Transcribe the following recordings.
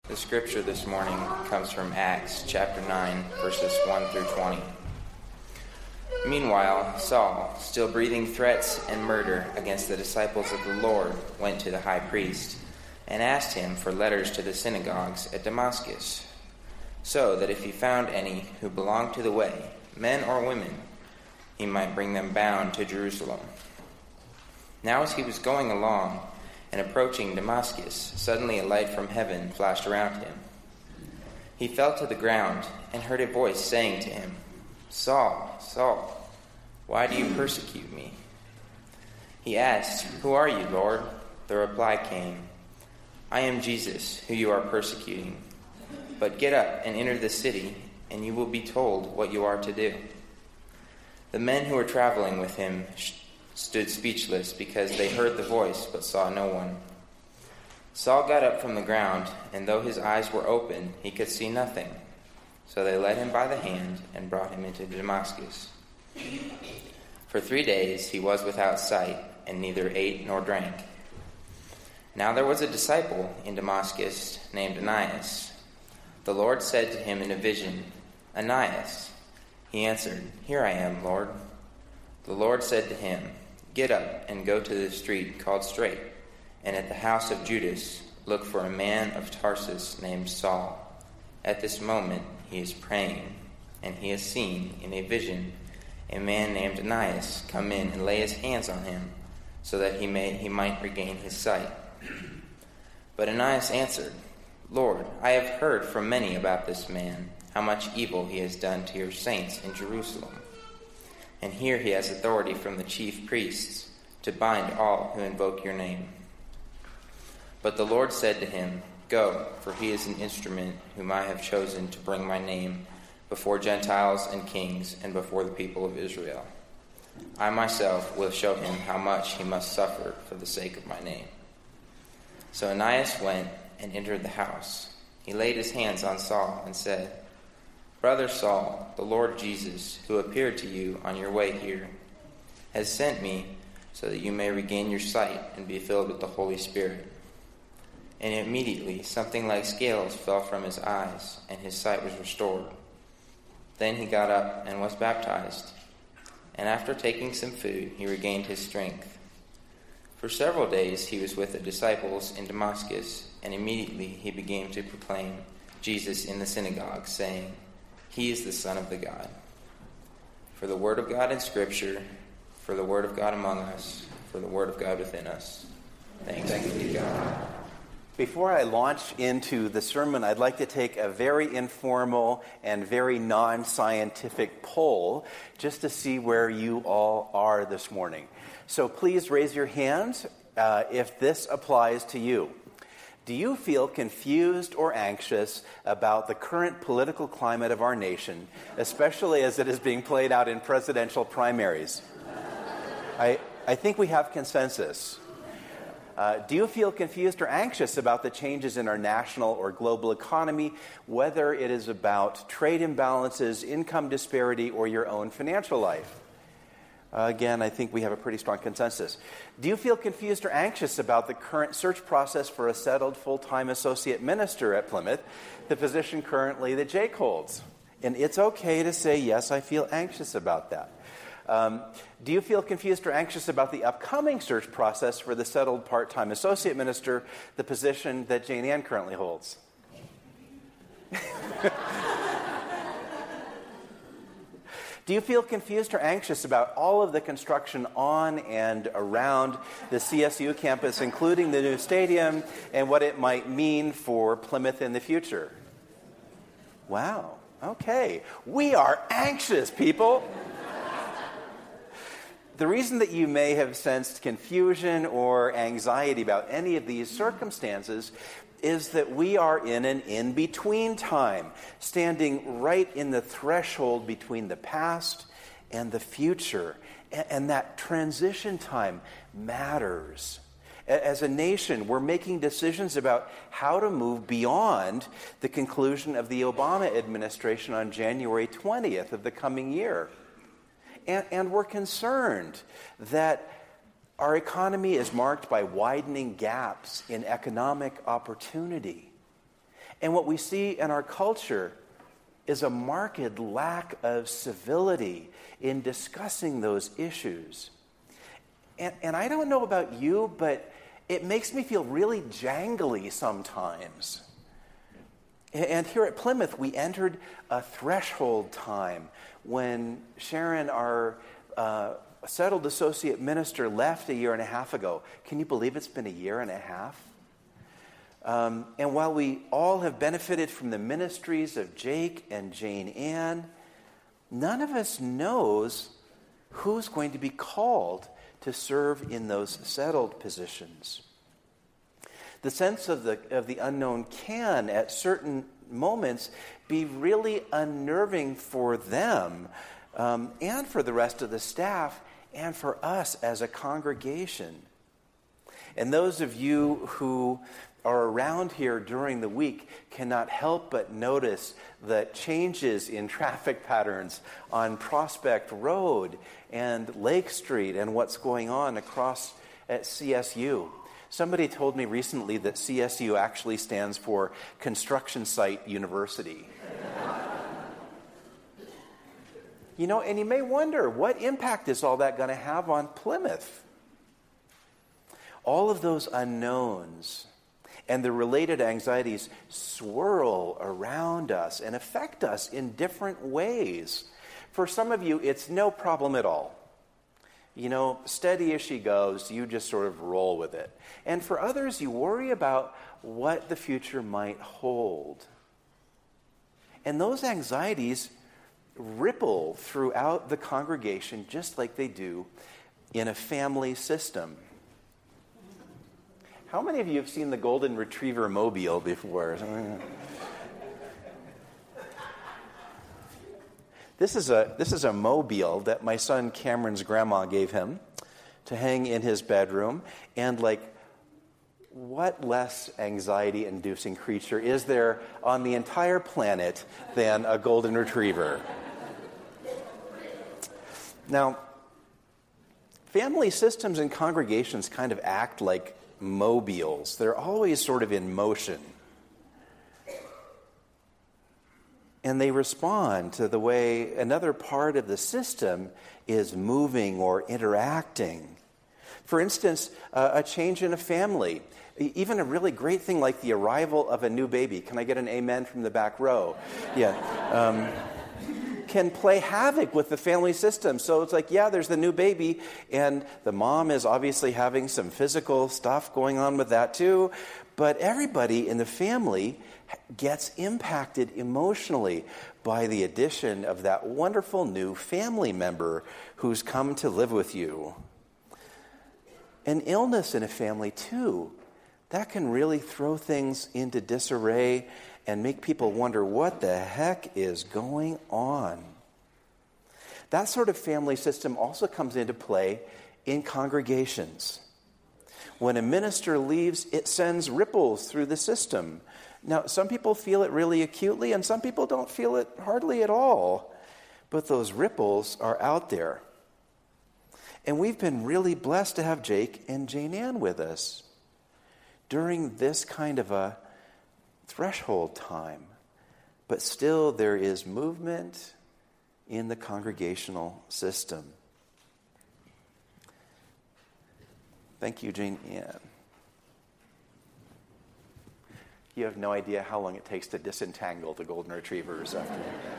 The scripture this morning comes from Acts chapter 9, verses 1 through 20. Meanwhile, Saul, still breathing threats and murder against the disciples of the Lord, went to the high priest and asked him for letters to the synagogues at Damascus, so that if he found any who belonged to the way, men or women, he might bring them bound to Jerusalem. Now as he was going along and approaching Damascus, suddenly a light from heaven flashed around him. He fell to the ground and heard a voice saying to him, "Saul, Saul, why do you persecute me?" He asked, "Who are you, Lord?" The reply came, "I am Jesus, who you are persecuting. But get up and enter the city, and you will be told what you are to do." The men who were traveling with him stood speechless because they heard the voice but saw no one. Saul got up from the ground, and though his eyes were open, he could see nothing. So they led him by the hand and brought him into Damascus. For 3 days he was without sight, and neither ate nor drank. Now there was a disciple in Damascus named Ananias. The Lord said to him in a vision, "Ananias." He answered, "Here I am, Lord." The Lord said to him, "Get up and go to the street called Straight, and at the house of Judas look for a man of Tarsus named Saul. At this moment he is praying, and he has seen in a vision a man named Ananias come in and lay his hands on him, so that he might regain his sight." But Ananias answered, "Lord, I have heard from many about this man, how much evil he has done to your saints in Jerusalem. And here he has authority from the chief priests to bind all who invoke your name." But the Lord said to him, "Go, for he is an instrument whom I have chosen to bring my name before Gentiles and kings and before the people of Israel. I myself will show him how much he must suffer for the sake of my name." So Ananias went and entered the house. He laid his hands on Saul and said, "Brother Saul, the Lord Jesus, who appeared to you on your way here, has sent me so that you may regain your sight and be filled with the Holy Spirit." And immediately something like scales fell from his eyes, and his sight was restored. Then he got up and was baptized. And after taking some food, he regained his strength. For several days he was with the disciples in Damascus, and immediately he began to proclaim Jesus in the synagogue, saying, "He is the Son of the God." For the word of God in Scripture, for the word of God among us, for the word of God within us. Thanks be to God. Before I launch into the sermon, I'd like to take a very informal and very non-scientific poll just to see where you all are this morning. So please raise your hands if this applies to you. Do you feel confused or anxious about the current political climate of our nation, especially as it is being played out in presidential primaries? I think we have consensus. Do you feel confused or anxious about the changes in our national or global economy, whether it is about trade imbalances, income disparity, or your own financial life? Again, I think we have a pretty strong consensus. Do you feel confused or anxious about the current search process for a settled full-time associate minister at Plymouth, the position currently that Jake holds? And it's okay to say, yes, I feel anxious about that. Do you feel confused or anxious about the upcoming search process for the settled part-time associate minister, the position that Jane Ann currently holds? Do you feel confused or anxious about all of the construction on and around the CSU campus, including the new stadium, and what it might mean for Plymouth in the future? Wow, okay. We are anxious, people. The reason that you may have sensed confusion or anxiety about any of these circumstances is that we are in an in-between time, standing right in the threshold between the past and the future. And that transition time matters. As a nation, we're making decisions about how to move beyond the conclusion of the Obama administration on January 20th of the coming year. And we're concerned that our economy is marked by widening gaps in economic opportunity. And what we see in our culture is a marked lack of civility in discussing those issues. And I don't know about you, but it makes me feel really jangly sometimes. And here at Plymouth, we entered a threshold time when Sharon, our settled associate minister, left a year and a half ago. Can you believe it's been a year and a half? And while we all have benefited from the ministries of Jake and Jane Ann, none of us knows who's going to be called to serve in those settled positions. The sense of the unknown can, at certain moments, be really unnerving for them and for the rest of the staff and for us as a congregation. And those of you who are around here during the week cannot help but notice the changes in traffic patterns on Prospect Road and Lake Street and what's going on across at CSU. Somebody told me recently that CSU actually stands for Construction Site University. You know, and you may wonder, what impact is all that going to have on Plymouth? All of those unknowns and the related anxieties swirl around us and affect us in different ways. For some of you, it's no problem at all. You know, steady as she goes, you just sort of roll with it. And for others, you worry about what the future might hold. And those anxieties ripple throughout the congregation just like they do in a family system. How many of you have seen the Golden Retriever mobile before? This is a mobile that my son Cameron's grandma gave him to hang in his bedroom. And what less anxiety-inducing creature is there on the entire planet than a Golden Retriever? Now, family systems and congregations kind of act like mobiles. They're always sort of in motion. And they respond to the way another part of the system is moving or interacting. For instance, a change in a family, even a really great thing like the arrival of a new baby. Can I get an amen from the back row? Yeah. Can play havoc with the family system. So it's like, yeah, there's the new baby, and the mom is obviously having some physical stuff going on with that too, but everybody in the family gets impacted emotionally by the addition of that wonderful new family member who's come to live with you. An illness in a family too, that can really throw things into disarray and make people wonder what the heck is going on. That sort of family system also comes into play in congregations. When a minister leaves, it sends ripples through the system. Now, some people feel it really acutely, and some people don't feel it hardly at all. But those ripples are out there. And we've been really blessed to have Jake and Jane Ann with us during this kind of a threshold time. But still, there is movement in the congregational system. Thank you, Jane Ann. You have no idea how long it takes to disentangle the Golden Retrievers after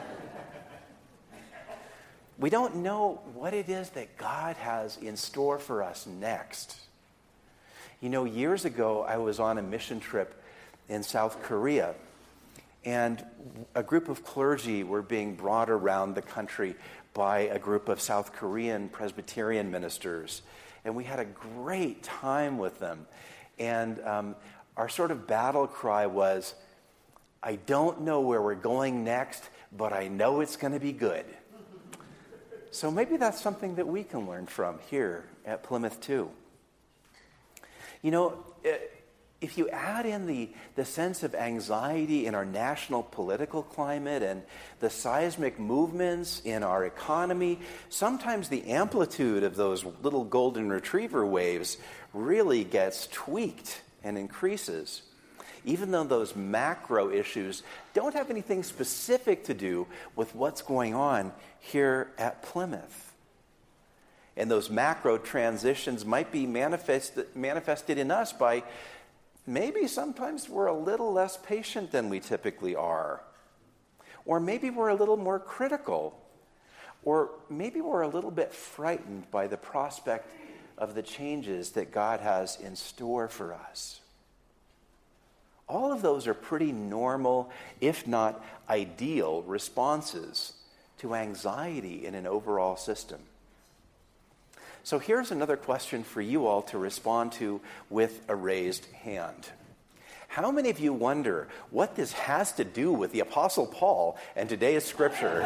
We don't know what it is that God has in store for us next. You know, years ago, I was on a mission trip in South Korea, and a group of clergy were being brought around the country by a group of South Korean Presbyterian ministers. And we had a great time with them. And our sort of battle cry was, I don't know where we're going next, but I know it's going to be good. So maybe that's something that we can learn from here at Plymouth too. You know, if you add in the sense of anxiety in our national political climate and the seismic movements in our economy, sometimes the amplitude of those little Golden Retriever waves really gets tweaked and increases. even though those macro issues don't have anything specific to do with what's going on here at Plymouth. And those macro transitions might be manifested in us by maybe sometimes we're a little less patient than we typically are. Or maybe we're a little more critical. Or maybe we're a little bit frightened by the prospect of the changes that God has in store for us. All of those are pretty normal, if not ideal, responses to anxiety in an overall system. So here's another question for you all to respond to with a raised hand. How many of you wonder what this has to do with the Apostle Paul and today's scripture?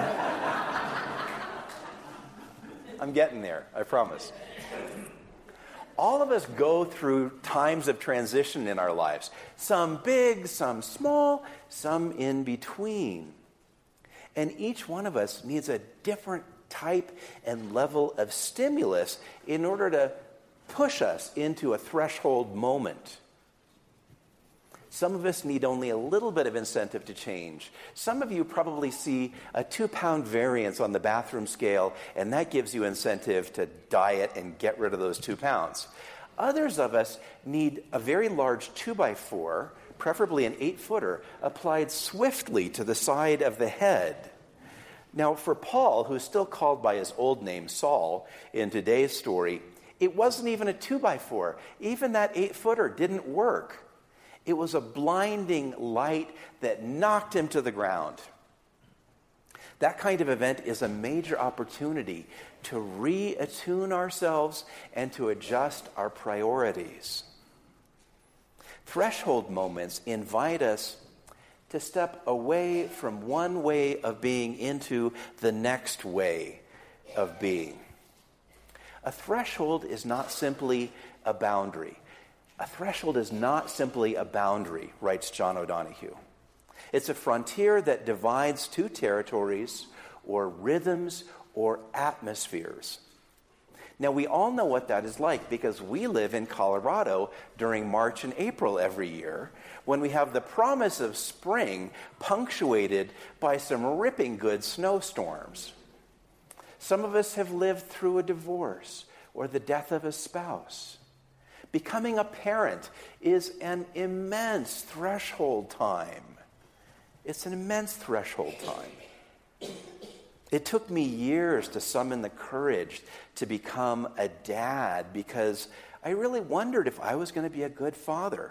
I'm getting there, I promise. All of us go through times of transition in our lives. Some big, some small, some in between. And each one of us needs a different type and level of stimulus in order to push us into a threshold moment. Some of us need only a little bit of incentive to change. Some of you probably see a 2-pound variance on the bathroom scale, and that gives you incentive to diet and get rid of those 2 pounds. Others of us need a very large 2x4, preferably an 8-footer, applied swiftly to the side of the head. Now, for Paul, who's still called by his old name, Saul, in today's story, it wasn't even a 2x4. Even that 8-footer didn't work. It was a blinding light that knocked him to the ground. That kind of event is a major opportunity to reattune ourselves and to adjust our priorities. Threshold moments invite us to step away from one way of being into the next way of being. A threshold is not simply a boundary. A threshold is not simply a boundary, writes John O'Donohue. It's a frontier that divides 2 territories or rhythms or atmospheres. Now, we all know what that is like because we live in Colorado during March and April every year when we have the promise of spring punctuated by some ripping good snowstorms. Some of us have lived through a divorce or the death of a spouse. Becoming a parent is an immense threshold time. It's an immense threshold time. It took me years to summon the courage to become a dad because I really wondered if I was going to be a good father.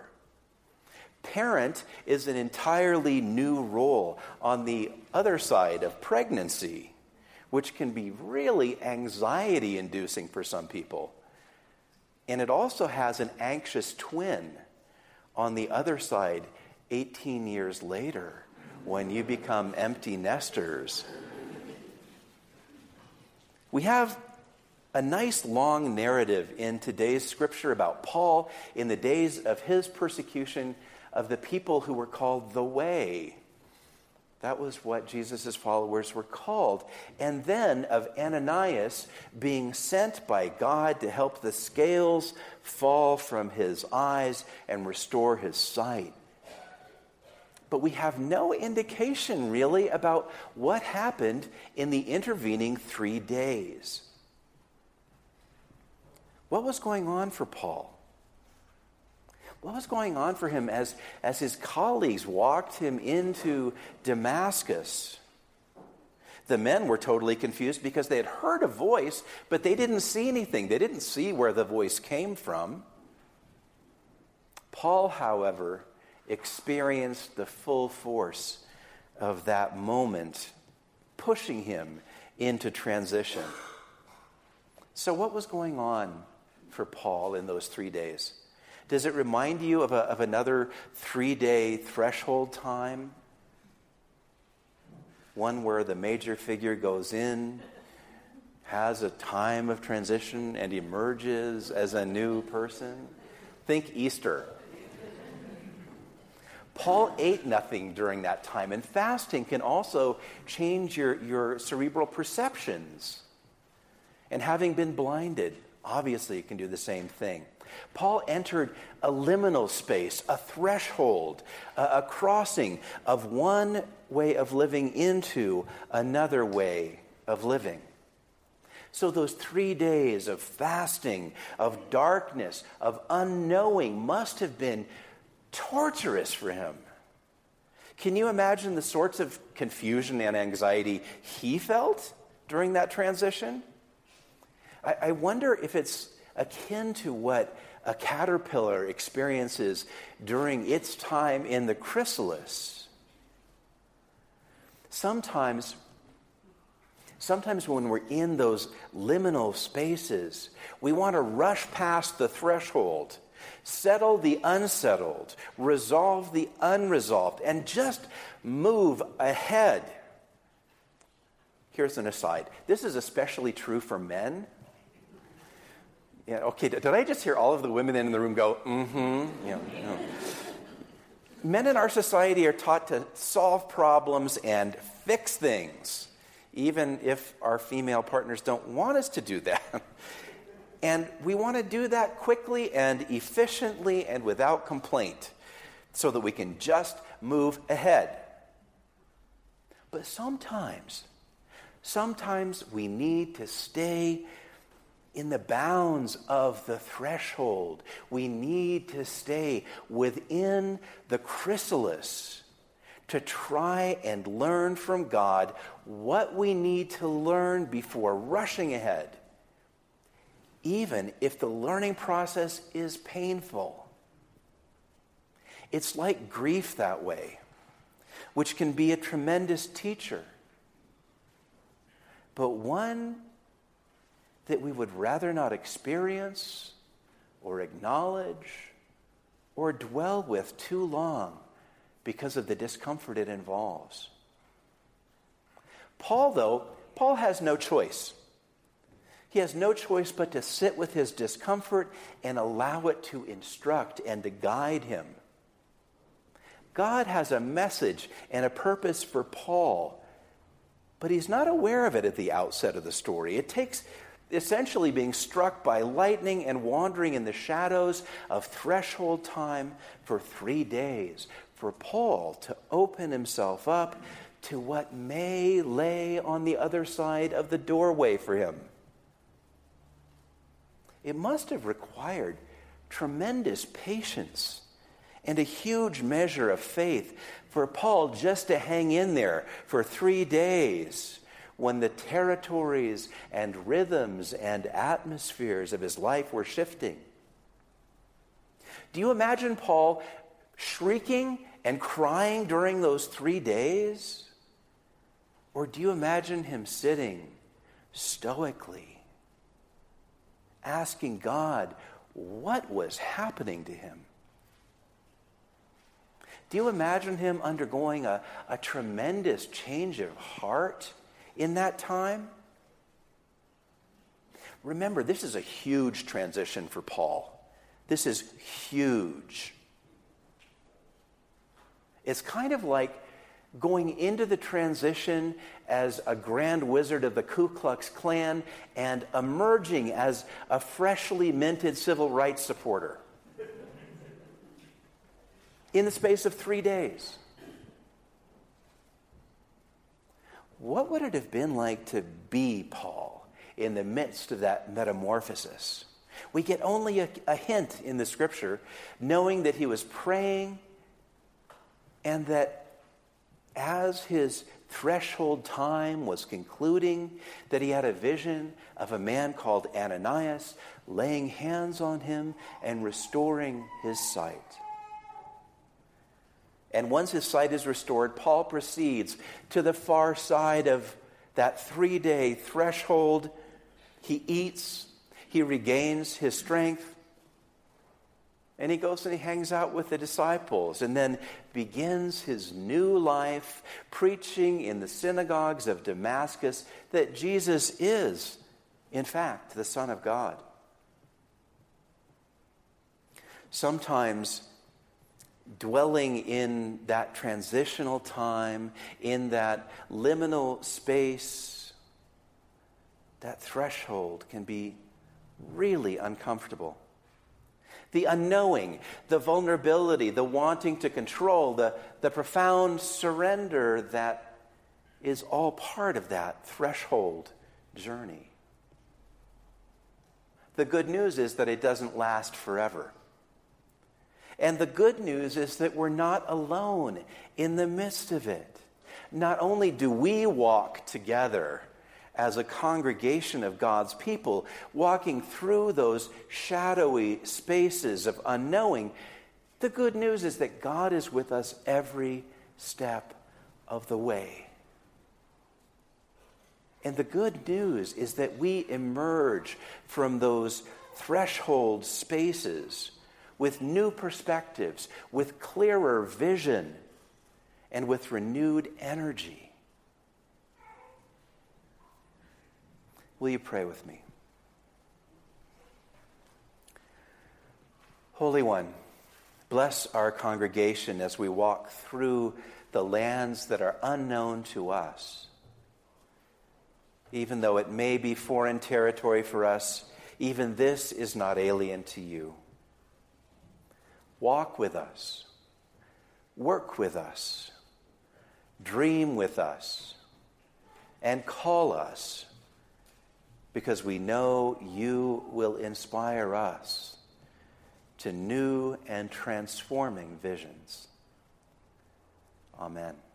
Parent is an entirely new role on the other side of pregnancy, which can be really anxiety-inducing for some people. And it also has an anxious twin on the other side 18 years later when you become empty nesters. We have a nice long narrative in today's scripture about Paul in the days of his persecution of the people who were called the Way. That was what Jesus' followers were called. And then of Ananias being sent by God to help the scales fall from his eyes and restore his sight. But we have no indication really about what happened in the intervening 3 days. What was going on for Paul? What was going on for him as his colleagues walked him into Damascus? The men were totally confused because they had heard a voice, but they didn't see anything. They didn't see where the voice came from. Paul, however, experienced the full force of that moment, pushing him into transition. So what was going on for Paul in those 3 days? Does it remind you of another 3-day threshold time? One where the major figure goes in, has a time of transition, and emerges as a new person? Think Easter. Paul ate nothing during that time, and fasting can also change your cerebral perceptions. And having been blinded, obviously it can do the same thing. Paul entered a liminal space, a threshold, a crossing of one way of living into another way of living. So those 3 days of fasting, of darkness, of unknowing must have been torturous for him. Can you imagine the sorts of confusion and anxiety he felt during that transition? I wonder if it's akin to what a caterpillar experiences during its time in the chrysalis. Sometimes when we're in those liminal spaces, we want to rush past the threshold, settle the unsettled, resolve the unresolved, and just move ahead. Here's an aside. This is especially true for men. Yeah, okay, did I just hear all of the women in the room go, mm-hmm? Yeah, no. Men in our society are taught to solve problems and fix things, even if our female partners don't want us to do that. And we want to do that quickly and efficiently and without complaint so that we can just move ahead. But sometimes we need to stay in the bounds of the threshold. We need to stay within the chrysalis to try and learn from God what we need to learn before rushing ahead, even if the learning process is painful. It's like grief that way, which can be a tremendous teacher, but one that we would rather not experience or acknowledge or dwell with too long because of the discomfort it involves. Paul has no choice. He has no choice but to sit with his discomfort and allow it to instruct and to guide him. God has a message and a purpose for Paul, but he's not aware of it at the outset of the story. It takes essentially being struck by lightning and wandering in the shadows of threshold time for 3 days for Paul to open himself up to what may lay on the other side of the doorway for him. It must have required tremendous patience and a huge measure of faith for Paul just to hang in there for 3 days when the territories and rhythms and atmospheres of his life were shifting. Do you imagine Paul shrieking and crying during those 3 days? Or do you imagine him sitting stoically, asking God what was happening to him? Do you imagine him undergoing a tremendous change of heart in that time? Remember, this is a huge transition for Paul. This is huge. It's kind of like going into the transition as a grand wizard of the Ku Klux Klan and emerging as a freshly minted civil rights supporter in the space of 3 days. What would it have been like to be Paul in the midst of that metamorphosis? We get only a hint in the scripture, knowing that he was praying and that as his threshold time was concluding, that he had a vision of a man called Ananias laying hands on him and restoring his sight. And once his sight is restored, Paul proceeds to the far side of that 3-day threshold. He eats, he regains his strength, and he goes and he hangs out with the disciples and then begins his new life preaching in the synagogues of Damascus that Jesus is, in fact, the Son of God. Sometimes dwelling in that transitional time, in that liminal space, that threshold can be really uncomfortable. the unknowing, the vulnerability, the wanting to control, the profound surrender that is all part of that threshold journey. The good news is that it doesn't last forever. And the good news is that we're not alone in the midst of it. Not only do we walk together as a congregation of God's people, walking through those shadowy spaces of unknowing, the good news is that God is with us every step of the way. And the good news is that we emerge from those threshold spaces with new perspectives, with clearer vision, and with renewed energy. Will you pray with me? Holy One, bless our congregation as we walk through the lands that are unknown to us. Even though it may be foreign territory for us, even this is not alien to you. Walk with us, work with us, dream with us, and call us, because we know you will inspire us to new and transforming visions. Amen.